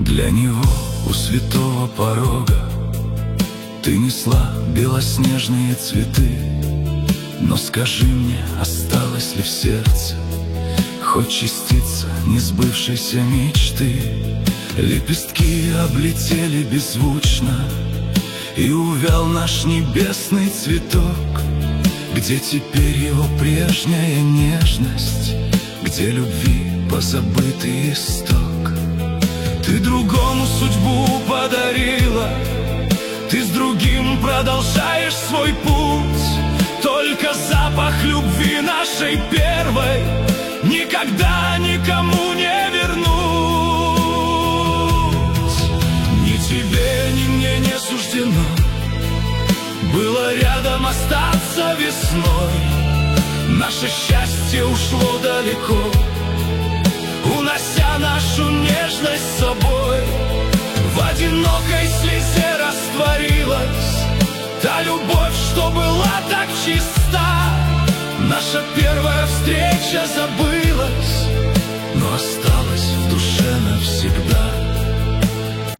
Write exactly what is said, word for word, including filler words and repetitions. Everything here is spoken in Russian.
Для него у святого порога ты несла белоснежные цветы. Но скажи мне, осталось ли в сердце хоть частица несбывшейся мечты? Лепестки облетели беззвучно, и увял наш небесный цветок. Где теперь его прежняя нежность? Где любви позабытый исток? Ты другому судьбу подарила, ты с другим продолжаешь свой путь. Только запах любви нашей первой никогда никому не вернуть. Ни тебе, ни мне не суждено было рядом остаться весной. Наше счастье ушло далеко, унося нашу нежность с собой. В одинокой слезе растворилась та любовь, что была так чиста.